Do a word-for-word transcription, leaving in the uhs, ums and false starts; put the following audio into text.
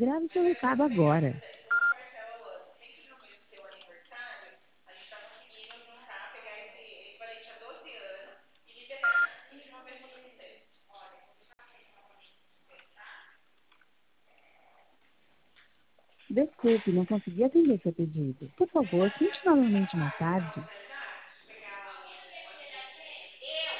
Grave seu recado agora. Desculpe, não consegui atender seu pedido. Por favor, tente novamente mais tarde.